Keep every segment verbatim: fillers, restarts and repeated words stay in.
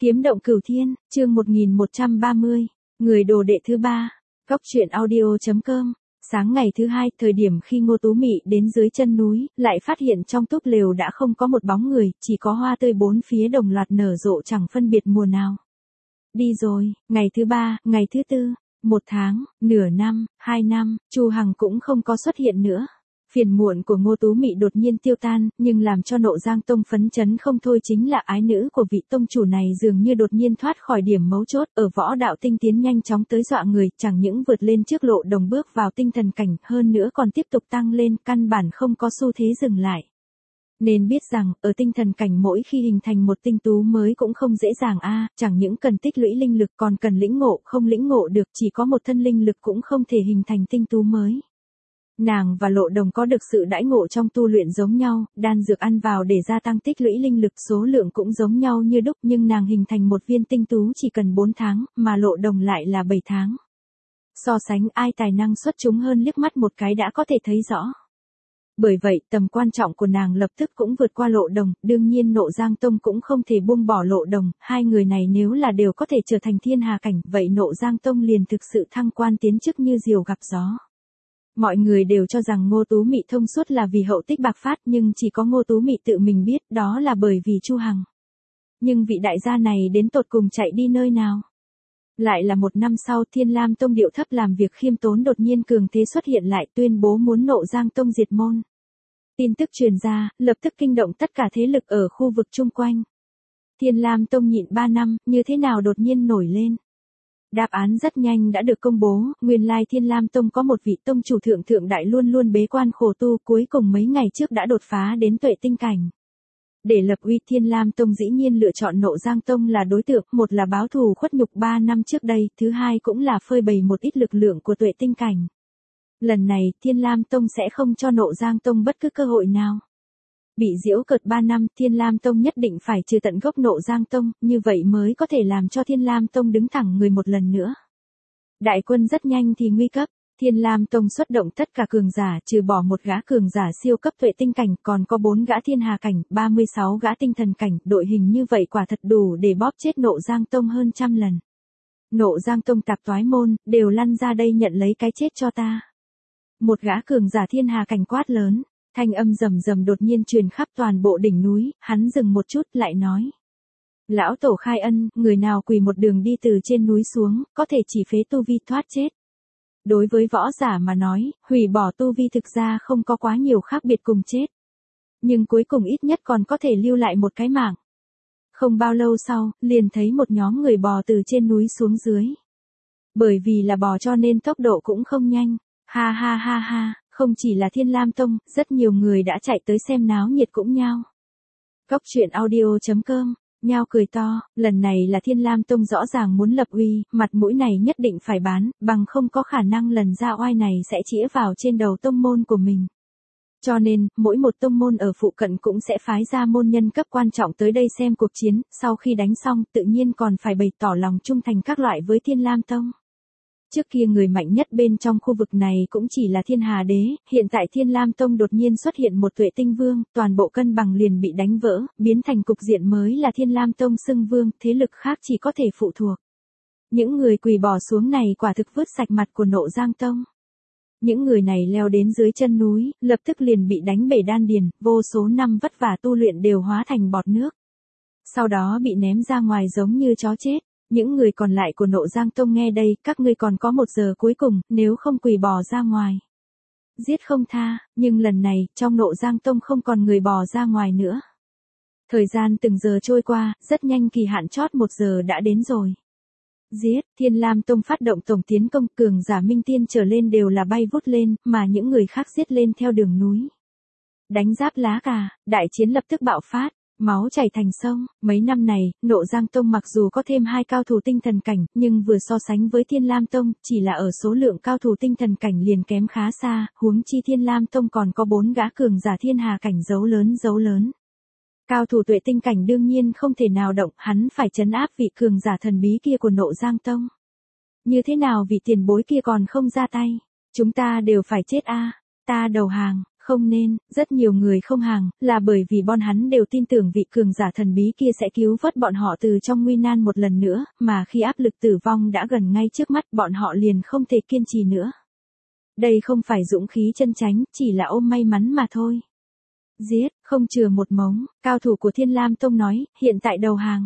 Kiếm động cửu thiên, chương một nghìn một trăm ba mươi, người đồ đệ thứ ba, Cóc truyện audio chấm com. Sáng ngày thứ hai, thời điểm khi Ngô Tú Mị đến dưới chân núi, lại phát hiện trong túp lều đã không có một bóng người, chỉ có hoa tươi bốn phía đồng loạt nở rộ chẳng phân biệt mùa nào. Đi rồi, ngày thứ ba, ngày thứ tư, một tháng, nửa năm, hai năm, Chu Hằng cũng không có xuất hiện nữa. Phiền muộn của Ngô Tú Mị đột nhiên tiêu tan, nhưng làm cho Nộ Giang Tông phấn chấn không thôi chính là ái nữ của vị tông chủ này dường như đột nhiên thoát khỏi điểm mấu chốt, ở võ đạo tinh tiến nhanh chóng tới dọa người, chẳng những vượt lên trước Lộ Đồng bước vào tinh thần cảnh, hơn nữa còn tiếp tục tăng lên, căn bản không có xu thế dừng lại. Nên biết rằng, ở tinh thần cảnh mỗi khi hình thành một tinh tú mới cũng không dễ dàng a, chẳng những cần tích lũy linh lực còn cần lĩnh ngộ, không lĩnh ngộ được chỉ có một thân linh lực cũng không thể hình thành tinh tú mới. Nàng và Lộ Đồng có được sự đãi ngộ trong tu luyện giống nhau, đan dược ăn vào để gia tăng tích lũy linh lực số lượng cũng giống nhau như đúc, nhưng nàng hình thành một viên tinh tú chỉ cần bốn tháng, mà Lộ Đồng lại là bảy tháng. So sánh ai tài năng xuất chúng hơn liếc mắt một cái đã có thể thấy rõ. Bởi vậy, tầm quan trọng của nàng lập tức cũng vượt qua Lộ Đồng, đương nhiên Nộ Giang Tông cũng không thể buông bỏ Lộ Đồng, hai người này nếu là đều có thể trở thành thiên hà cảnh, vậy Nộ Giang Tông liền thực sự thăng quan tiến chức như diều gặp gió. Mọi người đều cho rằng Ngô Tú Mị thông suốt là vì hậu tích bạc phát, nhưng chỉ có Ngô Tú Mị tự mình biết đó là bởi vì Chu Hằng. Nhưng vị đại gia này đến tột cùng chạy đi nơi nào? Lại là một năm sau, Thiên Lam Tông điệu thấp làm việc khiêm tốn đột nhiên cường thế xuất hiện lại, tuyên bố muốn Nộ Giang Tông diệt môn. Tin tức truyền ra, lập tức kinh động tất cả thế lực ở khu vực chung quanh. Thiên Lam Tông nhịn ba năm, như thế nào đột nhiên nổi lên? Đáp án rất nhanh đã được công bố, nguyên lai Thiên Lam Tông có một vị tông chủ thượng thượng đại luôn luôn bế quan khổ tu, cuối cùng mấy ngày trước đã đột phá đến tuệ tinh cảnh. Để lập uy, Thiên Lam Tông dĩ nhiên lựa chọn Nộ Giang Tông là đối tượng, một là báo thù khuất nhục ba năm trước đây, thứ hai cũng là phơi bày một ít lực lượng của tuệ tinh cảnh. Lần này, Thiên Lam Tông sẽ không cho Nộ Giang Tông bất cứ cơ hội nào. Bị giễu cợt ba năm, Thiên Lam Tông nhất định phải trừ tận gốc Nộ Giang Tông, như vậy mới có thể làm cho Thiên Lam Tông đứng thẳng người một lần nữa. Đại quân rất nhanh thì nguy cấp, Thiên Lam Tông xuất động tất cả cường giả, trừ bỏ một gã cường giả siêu cấp tuệ tinh cảnh, còn có bốn gã thiên hà cảnh, ba mươi sáu gã tinh thần cảnh, đội hình như vậy quả thật đủ để bóp chết Nộ Giang Tông hơn trăm lần. Nộ Giang Tông tạp toái môn, đều lăn ra đây nhận lấy cái chết cho ta. Một gã cường giả thiên hà cảnh quát lớn. Thanh âm rầm rầm đột nhiên truyền khắp toàn bộ đỉnh núi, hắn dừng một chút lại nói. Lão tổ khai ân, người nào quỳ một đường đi từ trên núi xuống, có thể chỉ phế tu vi thoát chết. Đối với võ giả mà nói, hủy bỏ tu vi thực ra không có quá nhiều khác biệt cùng chết. Nhưng cuối cùng ít nhất còn có thể lưu lại một cái mạng. Không bao lâu sau, liền thấy một nhóm người bò từ trên núi xuống dưới. Bởi vì là bò cho nên tốc độ cũng không nhanh. Ha ha ha ha. Không chỉ là Thiên Lam Tông, rất nhiều người đã chạy tới xem náo nhiệt cũng nhao. Cóc truyện audio chấm com, nhao cười to, lần này là Thiên Lam Tông rõ ràng muốn lập uy, mặt mũi này nhất định phải bán, bằng không có khả năng lần ra oai này sẽ chĩa vào trên đầu tông môn của mình. Cho nên, mỗi một tông môn ở phụ cận cũng sẽ phái ra môn nhân cấp quan trọng tới đây xem cuộc chiến, sau khi đánh xong tự nhiên còn phải bày tỏ lòng trung thành các loại với Thiên Lam Tông. Trước kia người mạnh nhất bên trong khu vực này cũng chỉ là Thiên Hà Đế, hiện tại Thiên Lam Tông đột nhiên xuất hiện một tuệ tinh vương, toàn bộ cân bằng liền bị đánh vỡ, biến thành cục diện mới là Thiên Lam Tông xưng vương, thế lực khác chỉ có thể phụ thuộc. Những người quỳ bỏ xuống này quả thực vứt sạch mặt của Nộ Giang Tông. Những người này leo đến dưới chân núi, lập tức liền bị đánh bể đan điền, vô số năm vất vả tu luyện đều hóa thành bọt nước. Sau đó bị ném ra ngoài giống như chó chết. Những người còn lại của Nộ Giang Tông nghe đây, các ngươi còn có một giờ cuối cùng, nếu không quỳ bò ra ngoài. Giết không tha, nhưng lần này, trong Nộ Giang Tông không còn người bò ra ngoài nữa. Thời gian từng giờ trôi qua, rất nhanh kỳ hạn chót một giờ đã đến rồi. Giết, Thiên Lam Tông phát động tổng tiến công, cường giả minh tiên trở lên đều là bay vút lên, mà những người khác giết lên theo đường núi. Đánh giáp lá cà, đại chiến lập tức bạo phát. Máu chảy thành sông, mấy năm này, Nộ Giang Tông mặc dù có thêm hai cao thủ tinh thần cảnh, nhưng vừa so sánh với Thiên Lam Tông, chỉ là ở số lượng cao thủ tinh thần cảnh liền kém khá xa, huống chi Thiên Lam Tông còn có bốn gã cường giả thiên hà cảnh dấu lớn dấu lớn. Cao thủ tuệ tinh cảnh đương nhiên không thể nào động, hắn phải trấn áp vị cường giả thần bí kia của Nộ Giang Tông. Như thế nào vị tiền bối kia còn không ra tay? Chúng ta đều phải chết a, ta đầu hàng, Không nên, rất nhiều người không hàng, là bởi vì bọn hắn đều tin tưởng vị cường giả thần bí kia sẽ cứu vớt bọn họ từ trong nguy nan một lần nữa, mà khi áp lực tử vong đã gần ngay trước mắt bọn họ liền không thể kiên trì nữa. Đây không phải dũng khí chân chánh, chỉ là ôm may mắn mà thôi. Giết, không chừa một mống, cao thủ của Thiên Lam Tông nói, hiện tại đầu hàng.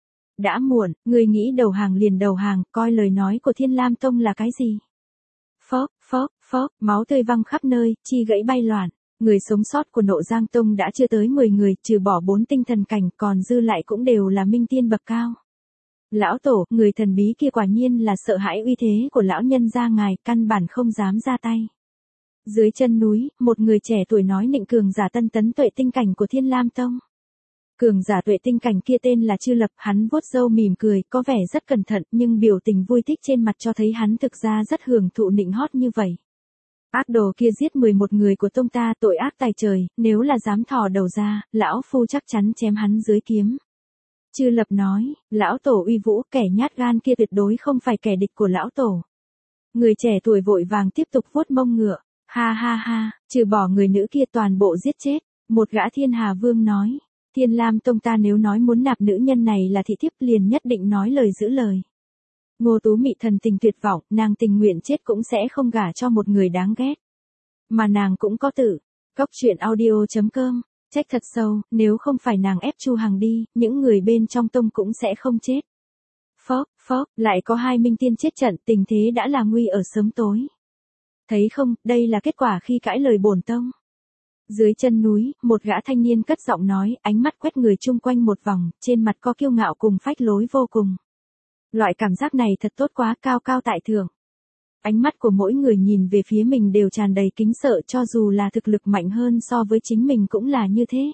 Đã muộn, người nghĩ đầu hàng liền đầu hàng, coi lời nói của Thiên Lam Tông là cái gì? Phốc, phốc, phốc, máu tươi văng khắp nơi, chi gãy bay loạn. Người sống sót của Nộ Giang Tông đã chưa tới mười người, trừ bỏ bốn tinh thần cảnh, còn dư lại cũng đều là minh tiên bậc cao. Lão tổ, người thần bí kia quả nhiên là sợ hãi uy thế của lão nhân gia ngài, căn bản không dám ra tay. Dưới chân núi, một người trẻ tuổi nói nịnh cường giả tân tấn tuệ tinh cảnh của Thiên Lam Tông. Cường giả tuệ tinh cảnh kia tên là Chư Lập, hắn vuốt râu mỉm cười, có vẻ rất cẩn thận, nhưng biểu tình vui thích trên mặt cho thấy hắn thực ra rất hưởng thụ nịnh hót như vậy. Ác đồ kia giết mười một người của tông ta, tội ác tài trời, nếu là dám thò đầu ra, lão phu chắc chắn chém hắn dưới kiếm. Chư Lập nói, lão tổ uy vũ, kẻ nhát gan kia tuyệt đối không phải kẻ địch của lão tổ. Người trẻ tuổi vội vàng tiếp tục vuốt mông ngựa, ha ha ha, trừ bỏ người nữ kia toàn bộ giết chết. Một gã Thiên Hà Vương nói, Thiên Lam Tông ta nếu nói muốn nạp nữ nhân này là thị thiếp liền nhất định nói lời giữ lời. Ngô Tú Mị thần tình tuyệt vọng, nàng tình nguyện chết cũng sẽ không gả cho một người đáng ghét. Mà nàng cũng có tử. Cốc truyện audio chấm com, trách thật sâu, nếu không phải nàng ép Chu Hằng đi, những người bên trong tông cũng sẽ không chết. Phốc, phốc, lại có hai minh tiên chết trận, tình thế đã là nguy ở sớm tối. Thấy không, đây là kết quả khi cãi lời bổn tông. Dưới chân núi, một gã thanh niên cất giọng nói, ánh mắt quét người chung quanh một vòng, trên mặt có kiêu ngạo cùng phách lối vô cùng. Loại cảm giác này thật tốt quá, cao cao tại thượng. Ánh mắt của mỗi người nhìn về phía mình đều tràn đầy kính sợ, cho dù là thực lực mạnh hơn so với chính mình cũng là như thế.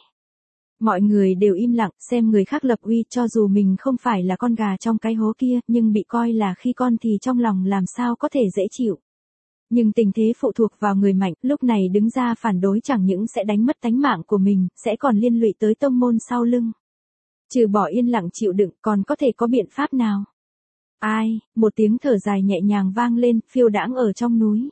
Mọi người đều im lặng, xem người khác lập uy, cho dù mình không phải là con gà trong cái hố kia, nhưng bị coi là khi con thì trong lòng làm sao có thể dễ chịu. Nhưng tình thế phụ thuộc vào người mạnh, lúc này đứng ra phản đối chẳng những sẽ đánh mất tánh mạng của mình, sẽ còn liên lụy tới tông môn sau lưng. Trừ bỏ yên lặng chịu đựng, còn có thể có biện pháp nào? Ai, một tiếng thở dài nhẹ nhàng vang lên, phiêu đãng ở trong núi.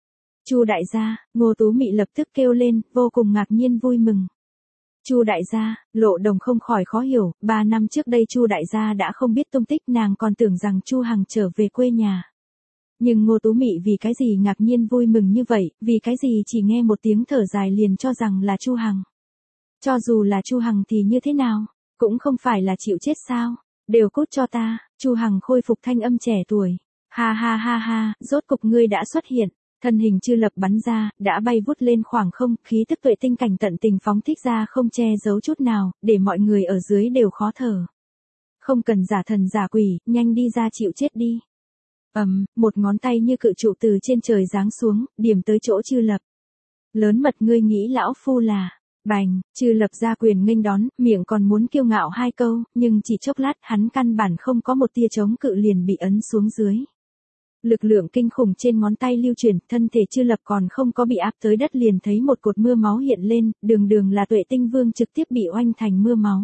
Chu đại gia, Ngô Tú Mị lập tức kêu lên, vô cùng ngạc nhiên vui mừng. Chu đại gia, Lộ Đồng không khỏi khó hiểu, ba năm trước đây Chu đại gia đã không biết tung tích, nàng còn tưởng rằng Chu Hằng trở về quê nhà. Nhưng Ngô Tú Mị vì cái gì ngạc nhiên vui mừng như vậy, vì cái gì chỉ nghe một tiếng thở dài liền cho rằng là Chu Hằng. Cho dù là Chu Hằng thì như thế nào, cũng không phải là chịu chết sao, đều cút cho ta. Chu Hằng khôi phục thanh âm trẻ tuổi. Ha ha ha ha, rốt cục ngươi đã xuất hiện. Thân hình Chư Lập bắn ra, đã bay vút lên khoảng không, khí tức tuệ tinh cảnh tận tình phóng thích ra không che giấu chút nào, để mọi người ở dưới đều khó thở. Không cần giả thần giả quỷ, nhanh đi ra chịu chết đi. Ầm, um, một ngón tay như cự trụ từ trên trời giáng xuống, điểm tới chỗ Chư Lập. Lớn mật ngươi nghĩ lão phu là... Bành, Chư Lập ra quyền nghênh đón, miệng còn muốn kiêu ngạo hai câu, nhưng chỉ chốc lát hắn căn bản không có một tia chống cự liền bị ấn xuống dưới. Lực lượng kinh khủng trên ngón tay lưu chuyển, thân thể Chư Lập còn không có bị áp tới đất liền thấy một cột mưa máu hiện lên, đường đường là Tuệ Tinh Vương trực tiếp bị oanh thành mưa máu.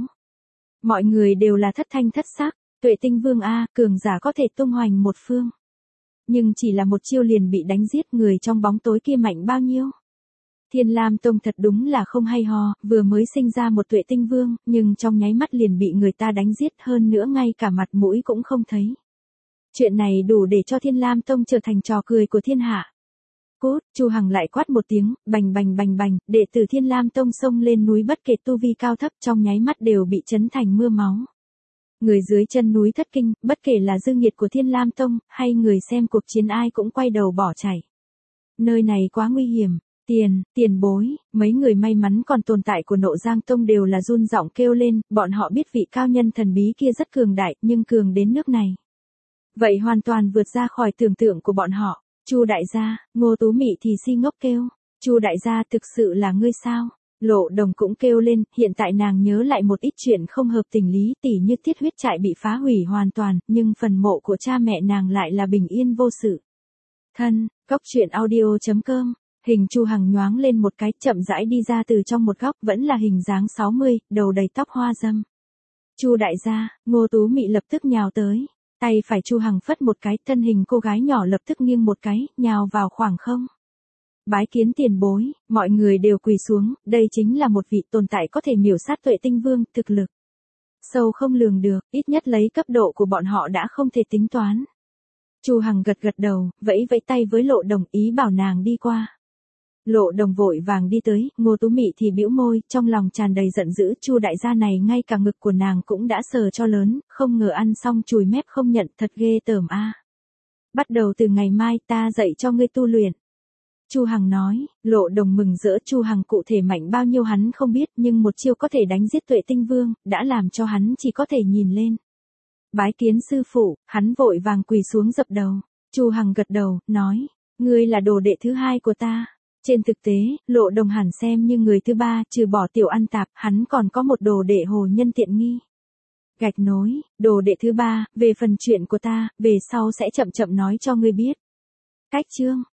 Mọi người đều là thất thanh thất xác, Tuệ Tinh Vương a, cường giả có thể tung hoành một phương. Nhưng chỉ là một chiêu liền bị đánh giết, người trong bóng tối kia mạnh bao nhiêu? Thiên Lam Tông thật đúng là không hay ho, vừa mới sinh ra một Tuệ Tinh Vương, nhưng trong nháy mắt liền bị người ta đánh giết, hơn nữa ngay cả mặt mũi cũng không thấy. Chuyện này đủ để cho Thiên Lam Tông trở thành trò cười của thiên hạ. Cút, Chu Hằng lại quát một tiếng, bành bành bành bành, đệ tử Thiên Lam Tông xông lên núi bất kể tu vi cao thấp trong nháy mắt đều bị chấn thành mưa máu. Người dưới chân núi thất kinh, bất kể là dư nghiệt của Thiên Lam Tông, hay người xem cuộc chiến ai cũng quay đầu bỏ chạy. Nơi này quá nguy hiểm. Tiền, tiền bối, mấy người may mắn còn tồn tại của Nộ Giang Tông đều là run giọng kêu lên, bọn họ biết vị cao nhân thần bí kia rất cường đại, nhưng cường đến nước này. Vậy hoàn toàn vượt ra khỏi tưởng tượng của bọn họ. Chu đại gia, Ngô Tú Mị thì si ngốc kêu, Chu đại gia thực sự là ngươi sao? Lộ Đồng cũng kêu lên, hiện tại nàng nhớ lại một ít chuyện không hợp tình lý, tỉ như Tiết Huyết Trại bị phá hủy hoàn toàn, nhưng phần mộ của cha mẹ nàng lại là bình yên vô sự. Thân, Cốc truyện audio chấm com. Hình Chu Hằng nhoáng lên một cái, chậm rãi đi ra từ trong một góc, vẫn là hình dáng sáu mươi, đầu đầy tóc hoa râm. Chu đại gia, Ngô Tú Mị lập tức nhào tới, tay phải Chu Hằng phất một cái, thân hình cô gái nhỏ lập tức nghiêng một cái, nhào vào khoảng không. Bái kiến tiền bối, mọi người đều quỳ xuống, đây chính là một vị tồn tại có thể miểu sát Tuệ Tinh Vương, thực lực sâu không lường được, ít nhất lấy cấp độ của bọn họ đã không thể tính toán. Chu Hằng gật gật đầu, vẫy vẫy tay với Lộ Đồng ý bảo nàng đi qua. Lộ Đồng vội vàng đi tới, Ngô Tú Mị thì bĩu môi, trong lòng tràn đầy giận dữ, Chu đại gia này ngay cả ngực của nàng cũng đã sờ cho lớn, không ngờ ăn xong chùi mép không nhận, thật ghê tởm a. Bắt đầu từ ngày mai ta dạy cho ngươi tu luyện. Chu Hằng nói, Lộ Đồng mừng rỡ, Chu Hằng cụ thể mạnh bao nhiêu hắn không biết, nhưng một chiêu có thể đánh giết Tuệ Tinh Vương, đã làm cho hắn chỉ có thể nhìn lên. Bái kiến sư phụ, hắn vội vàng quỳ xuống dập đầu. Chu Hằng gật đầu, nói, ngươi là đồ đệ thứ hai của ta. Trên thực tế, Lộ Đồng hẳn xem như người thứ ba, trừ bỏ tiểu ăn tạp, hắn còn có một đồ đệ hồ nhân tiện nghi. Gạch nối, đồ đệ thứ ba, về phần chuyện của ta, về sau sẽ chậm chậm nói cho ngươi biết. Cách chương